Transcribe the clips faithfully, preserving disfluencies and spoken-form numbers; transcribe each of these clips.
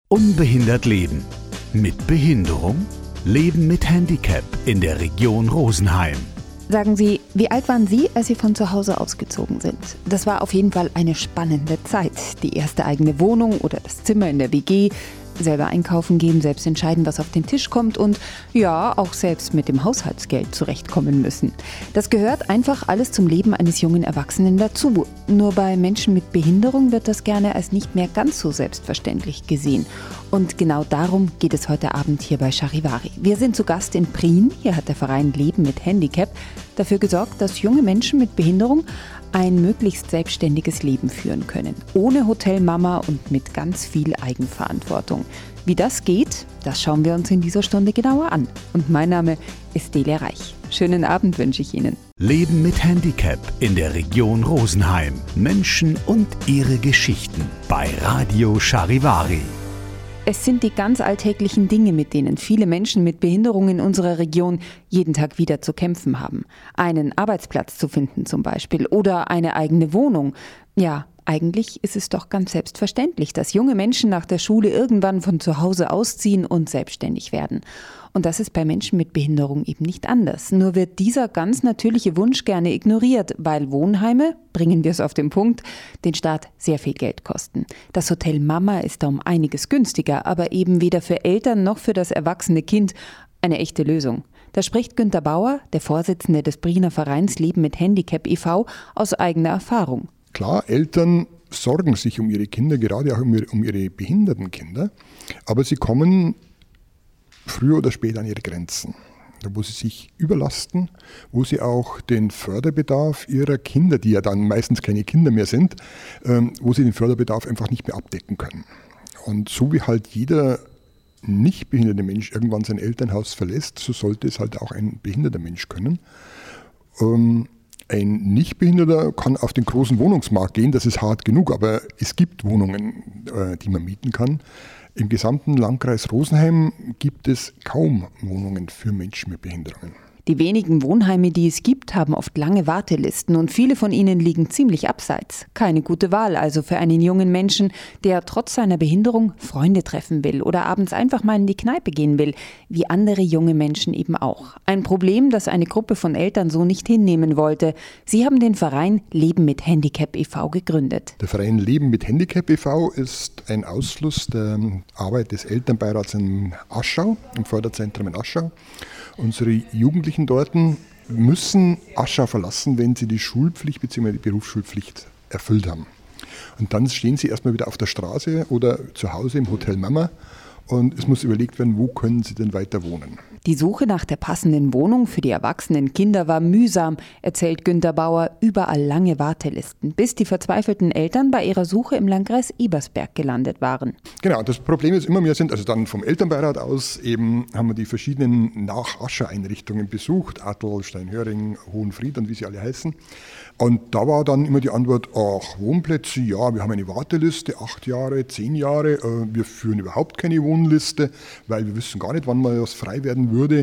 Unbehindert leben. Mit Behinderung? Leben mit Handicap in der Region Rosenheim. Sagen Sie, wie alt waren Sie, als Sie von zu Hause ausgezogen sind? Das war auf jeden Fall eine spannende Zeit. Die erste eigene Wohnung oder das Zimmer in der W G, selber einkaufen gehen, selbst entscheiden, was auf den Tisch kommt und ja, auch selbst mit dem Haushaltsgeld zurechtkommen müssen. Das gehört einfach alles zum Leben eines jungen Erwachsenen dazu. Nur bei Menschen mit Behinderung wird das gerne als nicht mehr ganz so selbstverständlich gesehen. Und genau darum geht es heute Abend hier bei Charivari. Wir sind zu Gast in Prien. Hier hat der Verein Leben mit Handicap dafür gesorgt, dass junge Menschen mit Behinderung ein möglichst selbstständiges Leben führen können. Ohne Hotelmama und mit ganz viel Eigenverantwortung. Wie das geht, das schauen wir uns in dieser Stunde genauer an. Und mein Name ist Delia Reich. Schönen Abend wünsche ich Ihnen. Leben mit Handicap in der Region Rosenheim. Menschen und ihre Geschichten bei Radio Charivari. Es sind die ganz alltäglichen Dinge, mit denen viele Menschen mit Behinderung in unserer Region jeden Tag wieder zu kämpfen haben. Einen Arbeitsplatz zu finden zum Beispiel oder eine eigene Wohnung. Ja, eigentlich ist es doch ganz selbstverständlich, dass junge Menschen nach der Schule irgendwann von zu Hause ausziehen und selbstständig werden. Und das ist bei Menschen mit Behinderung eben nicht anders. Nur wird dieser ganz natürliche Wunsch gerne ignoriert, weil Wohnheime, bringen wir es auf den Punkt, den Staat sehr viel Geld kosten. Das Hotel Mama ist da um einiges günstiger, aber eben weder für Eltern noch für das erwachsene Kind eine echte Lösung. Da spricht Günter Bauer, der Vorsitzende des Priener Vereins Leben mit Handicap e V, aus eigener Erfahrung. Klar, Eltern sorgen sich um ihre Kinder, gerade auch um ihre, um ihre behinderten Kinder, aber sie kommen früher oder später an ihre Grenzen, wo sie sich überlasten, wo sie auch den Förderbedarf ihrer Kinder, die ja dann meistens keine Kinder mehr sind, wo sie den Förderbedarf einfach nicht mehr abdecken können. Und so wie halt jeder nicht behinderte Mensch irgendwann sein Elternhaus verlässt, so sollte es halt auch ein behinderter Mensch können. Ein Nichtbehinderter kann auf den großen Wohnungsmarkt gehen, das ist hart genug, aber es gibt Wohnungen, die man mieten kann. Im gesamten Landkreis Rosenheim gibt es kaum Wohnungen für Menschen mit Behinderungen. Die wenigen Wohnheime, die es gibt, haben oft lange Wartelisten und viele von ihnen liegen ziemlich abseits. Keine gute Wahl also für einen jungen Menschen, der trotz seiner Behinderung Freunde treffen will oder abends einfach mal in die Kneipe gehen will, wie andere junge Menschen eben auch. Ein Problem, das eine Gruppe von Eltern so nicht hinnehmen wollte. Sie haben den Verein Leben mit Handicap e V gegründet. Der Verein Leben mit Handicap e V ist ein Ausfluss der Arbeit des Elternbeirats in Aschau, im Förderzentrum in Aschau. Unsere Jugendlichen dort müssen Aschau verlassen, wenn sie die Schulpflicht bzw. die Berufsschulpflicht erfüllt haben. Und dann stehen sie erstmal wieder auf der Straße oder zu Hause im Hotel Mama und es muss überlegt werden, wo können sie denn weiter wohnen. Die Suche nach der passenden Wohnung für die erwachsenen Kinder war mühsam, erzählt Günter Bauer, überall lange Wartelisten, bis die verzweifelten Eltern bei ihrer Suche im Landkreis Ebersberg gelandet waren. Genau, das Problem ist immer mehr sind, also dann vom Elternbeirat aus eben haben wir die verschiedenen Nach-Ascher-Einrichtungen besucht, Attel, Steinhöring, Hohenfried und wie sie alle heißen. Und da war dann immer die Antwort, ach, Wohnplätze, ja, wir haben eine Warteliste, acht Jahre, zehn Jahre, äh, wir führen überhaupt keine Wohnliste, weil wir wissen gar nicht, wann mal was frei werden würde.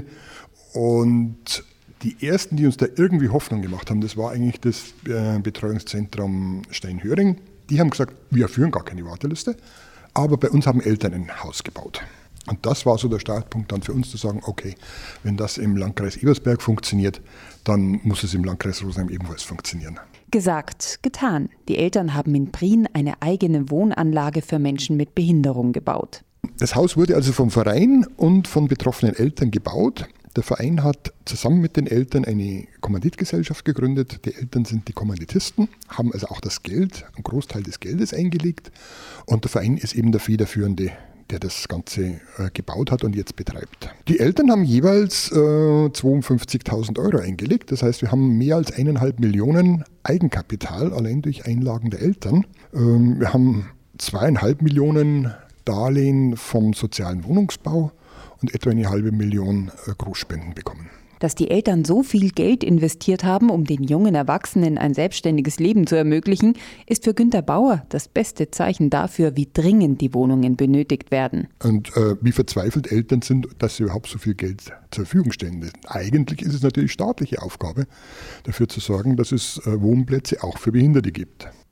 Und die ersten, die uns da irgendwie Hoffnung gemacht haben, das war eigentlich das äh, Betreuungszentrum Steinhöring. Die haben gesagt, wir führen gar keine Warteliste, aber bei uns haben Eltern ein Haus gebaut. Und das war so der Startpunkt dann für uns zu sagen, okay, wenn das im Landkreis Ebersberg funktioniert, dann muss es im Landkreis Rosenheim ebenfalls funktionieren. Gesagt, getan. Die Eltern haben in Prien eine eigene Wohnanlage für Menschen mit Behinderung gebaut. Das Haus wurde also vom Verein und von betroffenen Eltern gebaut. Der Verein hat zusammen mit den Eltern eine Kommanditgesellschaft gegründet. Die Eltern sind die Kommanditisten, haben also auch das Geld, einen Großteil des Geldes eingelegt. Und der Verein ist eben der federführende, der das Ganze äh, gebaut hat und jetzt betreibt. Die Eltern haben jeweils äh, zweiundfünfzigtausend Euro eingelegt. Das heißt, wir haben mehr als eineinhalb Millionen Eigenkapital, allein durch Einlagen der Eltern. Ähm, wir haben zweieinhalb Millionen Darlehen vom sozialen Wohnungsbau und etwa eine halbe Million äh, Großspenden bekommen. Dass die Eltern so viel Geld investiert haben, um den jungen Erwachsenen ein selbstständiges Leben zu ermöglichen, ist für Günter Bauer das beste Zeichen dafür, wie dringend die Wohnungen benötigt werden. Und äh, wie verzweifelt Eltern sind, dass sie überhaupt so viel Geld zur Verfügung stellen. Eigentlich ist es natürlich staatliche Aufgabe, dafür zu sorgen, dass es äh, Wohnplätze auch für Behinderte gibt.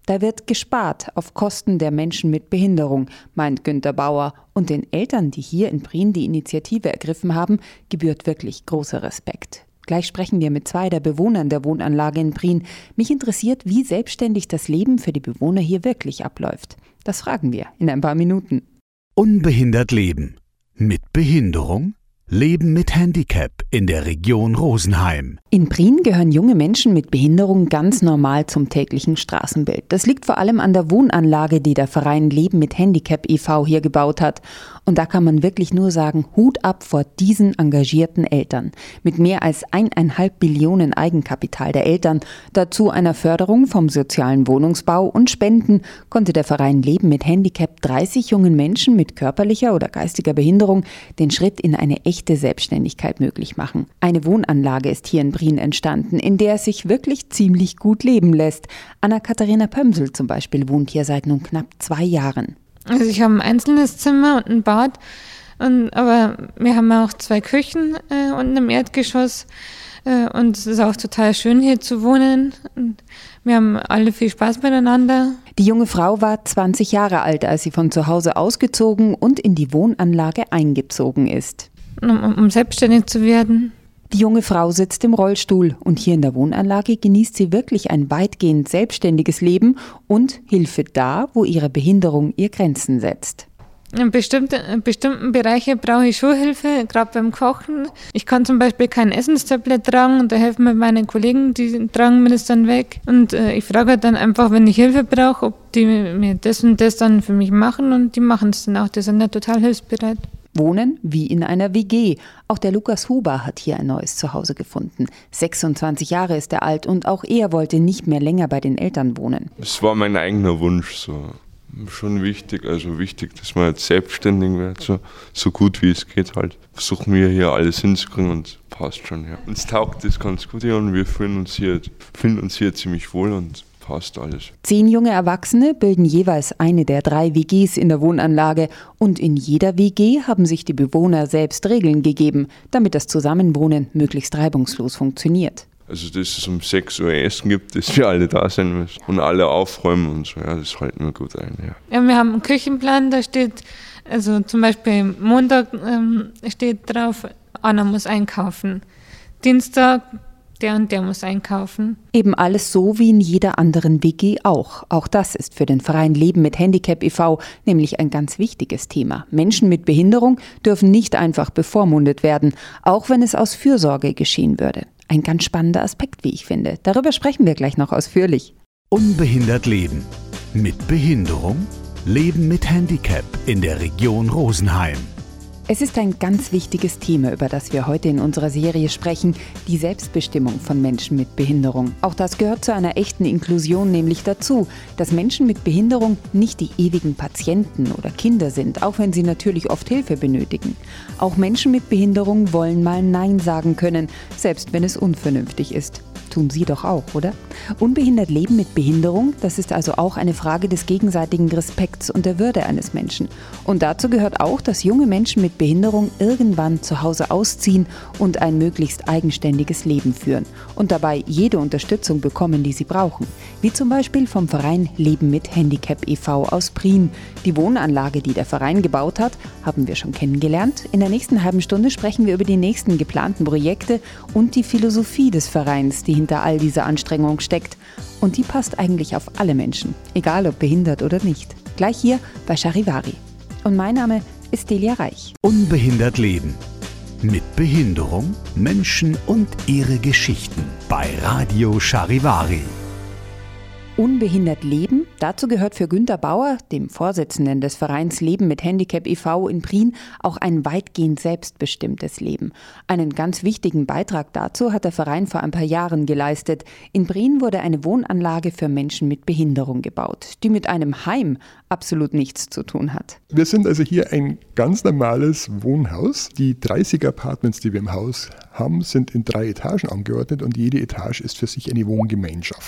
Da wird gespart auf Kosten der Menschen mit Behinderung, meint Günter Bauer. Und den Eltern, die hier in Prien die Initiative ergriffen haben, gebührt wirklich großer Respekt. Gleich sprechen wir mit zwei der Bewohnern der Wohnanlage in Prien. Mich interessiert, wie selbstständig das Leben für die Bewohner hier wirklich abläuft. Das fragen wir in ein paar Minuten. Unbehindert leben. Mit Behinderung? Leben mit Handicap in der Region Rosenheim. In Prien gehören junge Menschen mit Behinderung ganz normal zum täglichen Straßenbild. Das liegt vor allem an der Wohnanlage, die der Verein Leben mit Handicap e V hier gebaut hat. Und da kann man wirklich nur sagen, Hut ab vor diesen engagierten Eltern. Mit mehr als eineinhalb Billionen Eigenkapital der Eltern, dazu einer Förderung vom sozialen Wohnungsbau und Spenden, konnte der Verein Leben mit Handicap dreißig jungen Menschen mit körperlicher oder geistiger Behinderung den Schritt in eine echte Selbstständigkeit möglich machen. Eine Wohnanlage ist hier in Prien entstanden, in der es sich wirklich ziemlich gut leben lässt. Anna-Katharina Pömsel zum Beispiel wohnt hier seit nun knapp zwei Jahren. Also ich habe ein einzelnes Zimmer und ein Bad, und, aber wir haben auch zwei Küchen äh, unten im Erdgeschoss äh, und es ist auch total schön hier zu wohnen. Und wir haben alle viel Spaß miteinander. Die junge Frau war zwanzig Jahre alt, als sie von zu Hause ausgezogen und in die Wohnanlage eingezogen ist. Um, um selbstständig zu werden. Die junge Frau sitzt im Rollstuhl und hier in der Wohnanlage genießt sie wirklich ein weitgehend selbstständiges Leben und Hilfe da, wo ihre Behinderung ihr Grenzen setzt. In bestimmten, in bestimmten Bereichen brauche ich schon Hilfe, gerade beim Kochen. Ich kann zum Beispiel kein Essenstablett tragen und da helfen mir meine Kollegen, die tragen mir das dann weg. Und äh, ich frage dann einfach, wenn ich Hilfe brauche, ob die mir das und das dann für mich machen und die machen es dann auch. Die sind ja total hilfsbereit. Wohnen wie in einer W G. Auch der Lukas Huber hat hier ein neues Zuhause gefunden. sechsundzwanzig Jahre ist er alt und auch er wollte nicht mehr länger bei den Eltern wohnen. Es war mein eigener Wunsch, so schon wichtig, also wichtig, dass man jetzt selbstständig wird, so, so gut wie es geht halt. Versuchen wir hier alles hinzukriegen und passt schon, ja. Uns taugt das ganz gut hier und wir fühlen uns hier, fühlen uns hier ziemlich wohl und passt alles. Zehn junge Erwachsene bilden jeweils eine der drei W Gs in der Wohnanlage und in jeder W G haben sich die Bewohner selbst Regeln gegeben, damit das Zusammenwohnen möglichst reibungslos funktioniert. Also dass es um sechs Uhr Essen gibt, dass wir alle da sein müssen und alle aufräumen und so, ja, das halten wir gut ein. Ja, ja wir haben einen Küchenplan, da steht, also zum Beispiel Montag ähm, steht drauf, Anna muss einkaufen. Dienstag, der und der muss einkaufen. Eben alles so wie in jeder anderen W G auch. Auch das ist für den Verein Leben mit Handicap e V nämlich ein ganz wichtiges Thema. Menschen mit Behinderung dürfen nicht einfach bevormundet werden, auch wenn es aus Fürsorge geschehen würde. Ein ganz spannender Aspekt, wie ich finde. Darüber sprechen wir gleich noch ausführlich. Unbehindert leben. Mit Behinderung? Leben mit Handicap in der Region Rosenheim. Es ist ein ganz wichtiges Thema, über das wir heute in unserer Serie sprechen, die Selbstbestimmung von Menschen mit Behinderung. Auch das gehört zu einer echten Inklusion nämlich dazu, dass Menschen mit Behinderung nicht die ewigen Patienten oder Kinder sind, auch wenn sie natürlich oft Hilfe benötigen. Auch Menschen mit Behinderung wollen mal Nein sagen können, selbst wenn es unvernünftig ist. Tun Sie doch auch, oder? Unbehindert leben mit Behinderung, das ist also auch eine Frage des gegenseitigen Respekts und der Würde eines Menschen. Und dazu gehört auch, dass junge Menschen mit Behinderung irgendwann zu Hause ausziehen und ein möglichst eigenständiges Leben führen und dabei jede Unterstützung bekommen, die sie brauchen. Wie zum Beispiel vom Verein Leben mit Handicap e V aus Prien. Die Wohnanlage, die der Verein gebaut hat, haben wir schon kennengelernt. In der nächsten halben Stunde sprechen wir über die nächsten geplanten Projekte und die Philosophie des Vereins, die hinter all dieser Anstrengung steckt. Und die passt eigentlich auf alle Menschen, egal ob behindert oder nicht. Gleich hier bei Charivari. Und mein Name ist Delia Reich. Unbehindert leben. Mit Behinderung, Menschen und ihre Geschichten bei Radio Charivari. Unbehindert leben, dazu gehört für Günter Bauer, dem Vorsitzenden des Vereins Leben mit Handicap e V in Prien, auch ein weitgehend selbstbestimmtes Leben. Einen ganz wichtigen Beitrag dazu hat der Verein vor ein paar Jahren geleistet. In Prien wurde eine Wohnanlage für Menschen mit Behinderung gebaut, die mit einem Heim absolut nichts zu tun hat. Wir sind also hier ein ganz normales Wohnhaus. Die dreißig Apartments, die wir im Haus haben, sind in drei Etagen angeordnet und jede Etage ist für sich eine Wohngemeinschaft.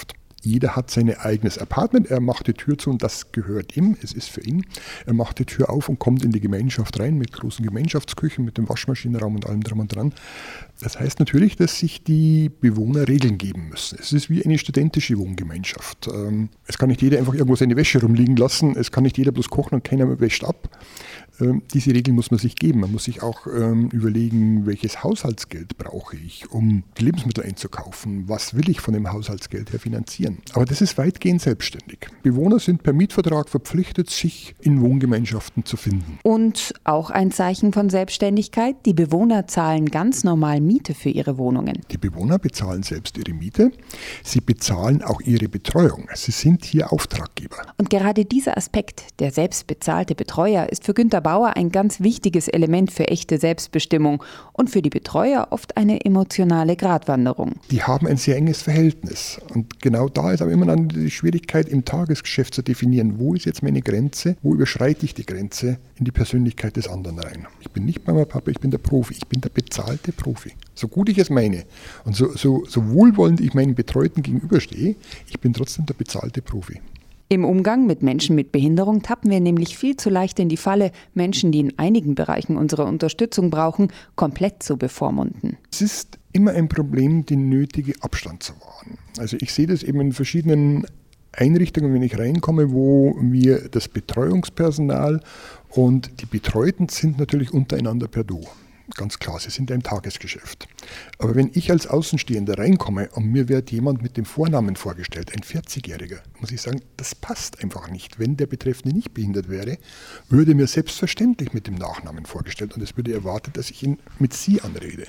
Jeder hat sein eigenes Apartment, er macht die Tür zu und das gehört ihm, es ist für ihn. Er macht die Tür auf und kommt in die Gemeinschaft rein mit großen Gemeinschaftsküchen, mit dem Waschmaschinenraum und allem drum und dran. Das heißt natürlich, dass sich die Bewohner Regeln geben müssen. Es ist wie eine studentische Wohngemeinschaft. Es kann nicht jeder einfach irgendwo seine Wäsche rumliegen lassen, es kann nicht jeder bloß kochen und keiner wäscht ab. Diese Regeln muss man sich geben. Man muss sich auch ähm, überlegen, welches Haushaltsgeld brauche ich, um die Lebensmittel einzukaufen. Was will ich von dem Haushaltsgeld her finanzieren? Aber das ist weitgehend selbstständig. Bewohner sind per Mietvertrag verpflichtet, sich in Wohngemeinschaften zu finden. Und auch ein Zeichen von Selbstständigkeit. Die Bewohner zahlen ganz normal Miete für ihre Wohnungen. Die Bewohner bezahlen selbst ihre Miete. Sie bezahlen auch ihre Betreuung. Sie sind hier Auftraggeber. Und gerade dieser Aspekt, der selbstbezahlte Betreuer, ist für Günter Bauer ein ganz wichtiges Element für echte Selbstbestimmung und für die Betreuer oft eine emotionale Gratwanderung. Die haben ein sehr enges Verhältnis. Und genau da ist aber immer dann die Schwierigkeit im Tagesgeschäft zu definieren, wo ist jetzt meine Grenze, wo überschreite ich die Grenze in die Persönlichkeit des anderen rein. Ich bin nicht Mama, Papa, ich bin der Profi, ich bin der bezahlte Profi. So gut ich es meine und so, so, so wohlwollend ich meinen Betreuten gegenüberstehe, ich bin trotzdem der bezahlte Profi. Im Umgang mit Menschen mit Behinderung tappen wir nämlich viel zu leicht in die Falle, Menschen, die in einigen Bereichen unsere Unterstützung brauchen, komplett zu bevormunden. Es ist immer ein Problem, den nötigen Abstand zu wahren. Also ich sehe das eben in verschiedenen Einrichtungen, wenn ich reinkomme, wo wir das Betreuungspersonal und die Betreuten sind natürlich untereinander per Du. Ganz klar, sie sind ja im Tagesgeschäft. Aber wenn ich als Außenstehender reinkomme und mir wird jemand mit dem Vornamen vorgestellt, ein vierzigjähriger, muss ich sagen, das passt einfach nicht. Wenn der Betreffende nicht behindert wäre, würde mir selbstverständlich mit dem Nachnamen vorgestellt und es würde erwartet, dass ich ihn mit Sie anrede.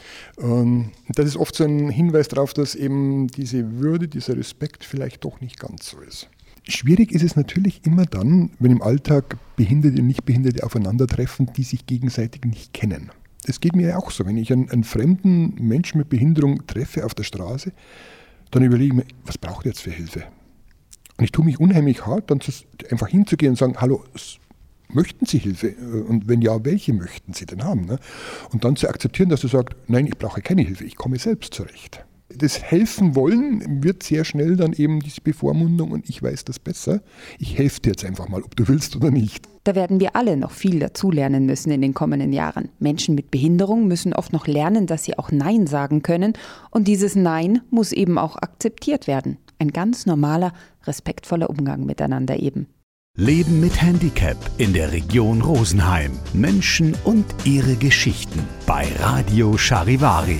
Und das ist oft so ein Hinweis darauf, dass eben diese Würde, dieser Respekt vielleicht doch nicht ganz so ist. Schwierig ist es natürlich immer dann, wenn im Alltag Behinderte und Nichtbehinderte aufeinandertreffen, die sich gegenseitig nicht kennen. Das geht mir ja auch so. Wenn ich einen, einen fremden Menschen mit Behinderung treffe auf der Straße, dann überlege ich mir, was braucht er jetzt für Hilfe? Und ich tue mich unheimlich hart, dann einfach hinzugehen und sagen, hallo, möchten Sie Hilfe? Und wenn ja, welche möchten Sie denn haben? Und dann zu akzeptieren, dass er sagt, nein, ich brauche keine Hilfe, ich komme selbst zurecht. Das Helfen wollen wird sehr schnell dann eben diese Bevormundung und ich weiß das besser. Ich helfe dir jetzt einfach mal, ob du willst oder nicht. Da werden wir alle noch viel dazulernen müssen in den kommenden Jahren. Menschen mit Behinderung müssen oft noch lernen, dass sie auch Nein sagen können. Und dieses Nein muss eben auch akzeptiert werden. Ein ganz normaler, respektvoller Umgang miteinander eben. Leben mit Handicap in der Region Rosenheim. Menschen und ihre Geschichten bei Radio Charivari.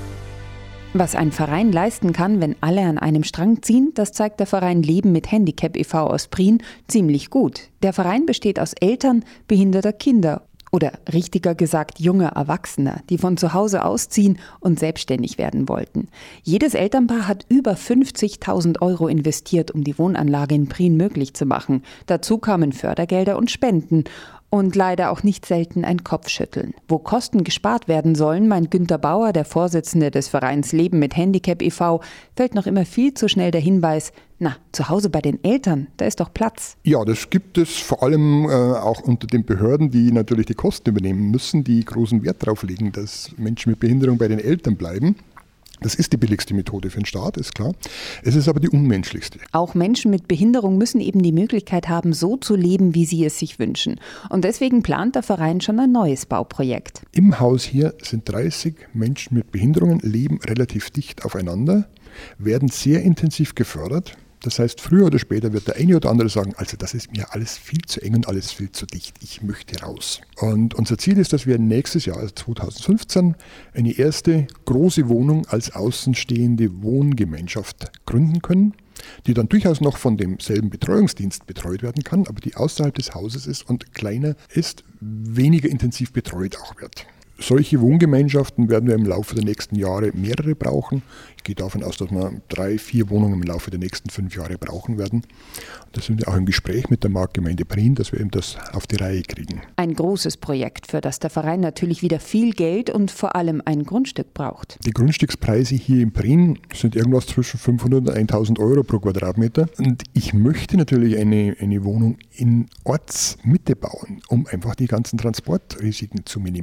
Was ein Verein leisten kann, wenn alle an einem Strang ziehen, das zeigt der Verein Leben mit Handicap e V aus Prien ziemlich gut. Der Verein besteht aus Eltern behinderter Kinder oder richtiger gesagt junger Erwachsener, die von zu Hause ausziehen und selbstständig werden wollten. Jedes Elternpaar hat über fünfzigtausend Euro investiert, um die Wohnanlage in Prien möglich zu machen. Dazu kamen Fördergelder und Spenden. Und leider auch nicht selten ein Kopfschütteln. Wo Kosten gespart werden sollen, meint Günter Bauer, der Vorsitzende des Vereins Leben mit Handicap e V, fällt noch immer viel zu schnell der Hinweis, na, zu Hause bei den Eltern, da ist doch Platz. Ja, das gibt es vor allem äh, auch unter den Behörden, die natürlich die Kosten übernehmen müssen, die großen Wert darauf legen, dass Menschen mit Behinderung bei den Eltern bleiben. Das ist die billigste Methode für den Staat, ist klar. Es ist aber die unmenschlichste. Auch Menschen mit Behinderung müssen eben die Möglichkeit haben, so zu leben, wie sie es sich wünschen. Und deswegen plant der Verein schon ein neues Bauprojekt. Im Haus hier sind dreißig Menschen mit Behinderungen, leben relativ dicht aufeinander, werden sehr intensiv gefördert. Das heißt, früher oder später wird der eine oder andere sagen, also das ist mir alles viel zu eng und alles viel zu dicht, ich möchte raus. Und unser Ziel ist, dass wir nächstes Jahr, also zweitausendfünfzehn, eine erste große Wohnung als außenstehende Wohngemeinschaft gründen können, die dann durchaus noch von demselben Betreuungsdienst betreut werden kann, aber die außerhalb des Hauses ist und kleiner ist, weniger intensiv betreut auch wird. Solche Wohngemeinschaften werden wir im Laufe der nächsten Jahre mehrere brauchen. Ich gehe davon aus, dass wir drei, vier Wohnungen im Laufe der nächsten fünf Jahre brauchen werden. Da sind wir auch im Gespräch mit der Marktgemeinde Prien, dass wir eben das auf die Reihe kriegen. Ein großes Projekt, für das der Verein natürlich wieder viel Geld und vor allem ein Grundstück braucht. Die Grundstückspreise hier in Prien sind irgendwas zwischen fünfhundert und tausend Euro pro Quadratmeter. Und ich möchte natürlich eine, eine Wohnung in Ortsmitte bauen, um einfach die ganzen Transportrisiken zu minimieren.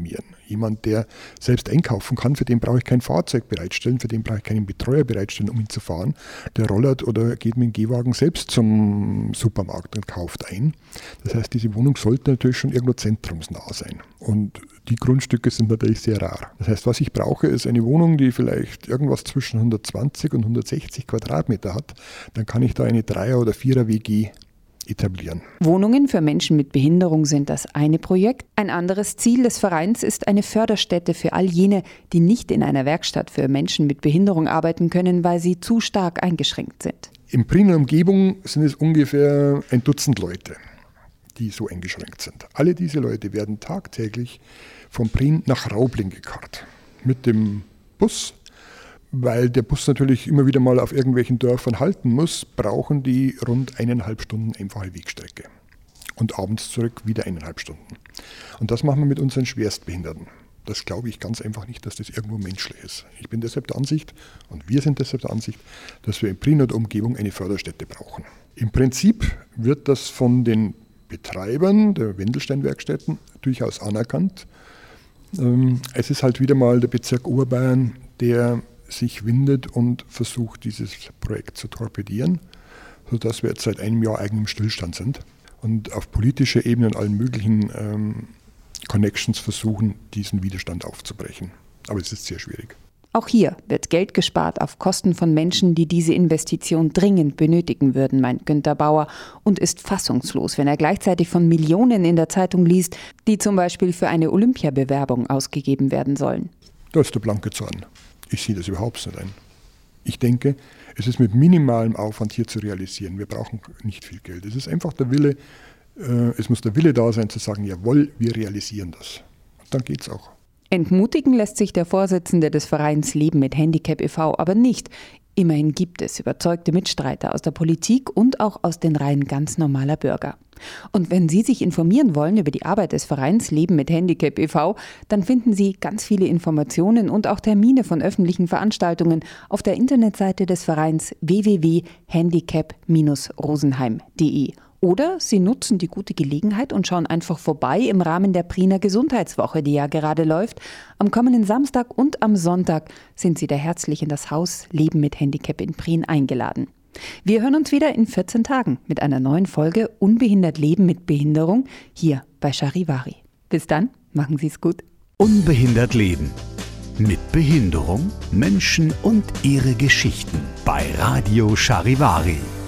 Jemand, der selbst einkaufen kann, für den brauche ich kein Fahrzeug bereitstellen, für den brauche ich keinen Betreuer bereitstellen, um ihn zu fahren. Der rollert oder geht mit dem Gehwagen selbst zum Supermarkt und kauft ein. Das heißt, diese Wohnung sollte natürlich schon irgendwo zentrumsnah sein. Und die Grundstücke sind natürlich sehr rar. Das heißt, was ich brauche, ist eine Wohnung, die vielleicht irgendwas zwischen hundertzwanzig und hundertsechzig Quadratmeter hat. Dann kann ich da eine Dreier- oder Vierer-W G etablieren. Wohnungen für Menschen mit Behinderung sind das eine Projekt. Ein anderes Ziel des Vereins ist eine Förderstätte für all jene, die nicht in einer Werkstatt für Menschen mit Behinderung arbeiten können, weil sie zu stark eingeschränkt sind. In Prien und Umgebung sind es ungefähr ein Dutzend Leute, die so eingeschränkt sind. Alle diese Leute werden tagtäglich von Prien nach Raubling gekarrt. Mit dem Bus. Weil der Bus natürlich immer wieder mal auf irgendwelchen Dörfern halten muss, brauchen die rund eineinhalb Stunden einfache Wegstrecke. Und abends zurück wieder eineinhalb Stunden. Und das machen wir mit unseren Schwerstbehinderten. Das glaube ich ganz einfach nicht, dass das irgendwo menschlich ist. Ich bin deshalb der Ansicht, und wir sind deshalb der Ansicht, dass wir in Prien und Umgebung eine Förderstätte brauchen. Im Prinzip wird das von den Betreibern der Wendelstein-Werkstätten durchaus anerkannt. Es ist halt wieder mal der Bezirk Oberbayern, der sich windet und versucht, dieses Projekt zu torpedieren, sodass wir jetzt seit einem Jahr eigentlich im Stillstand sind und auf politischer Ebene und allen möglichen ähm, Connections versuchen, diesen Widerstand aufzubrechen. Aber es ist sehr schwierig. Auch hier wird Geld gespart auf Kosten von Menschen, die diese Investition dringend benötigen würden, meint Günter Bauer, und ist fassungslos, wenn er gleichzeitig von Millionen in der Zeitung liest, die zum Beispiel für eine Olympiabewerbung ausgegeben werden sollen. Da ist der blanke Zorn. Ich sehe das überhaupt nicht ein. Ich denke, es ist mit minimalem Aufwand hier zu realisieren. Wir brauchen nicht viel Geld. Es ist einfach der Wille, äh, es muss der Wille da sein zu sagen, jawohl, wir realisieren das. Und dann geht's auch. Entmutigen lässt sich der Vorsitzende des Vereins Leben mit Handicap e V aber nicht. Immerhin gibt es überzeugte Mitstreiter aus der Politik und auch aus den Reihen ganz normaler Bürger. Und wenn Sie sich informieren wollen über die Arbeit des Vereins Leben mit Handicap e V, dann finden Sie ganz viele Informationen und auch Termine von öffentlichen Veranstaltungen auf der Internetseite des Vereins w w w punkt handicap Bindestrich rosenheim punkt d e. Oder Sie nutzen die gute Gelegenheit und schauen einfach vorbei im Rahmen der Priener Gesundheitswoche, die ja gerade läuft. Am kommenden Samstag und am Sonntag sind Sie da herzlich in das Haus Leben mit Handicap in Prien eingeladen. Wir hören uns wieder in vierzehn Tagen mit einer neuen Folge Unbehindert Leben mit Behinderung hier bei Charivari. Bis dann, machen Sie es gut. Unbehindert Leben. Mit Behinderung, Menschen und ihre Geschichten bei Radio Charivari.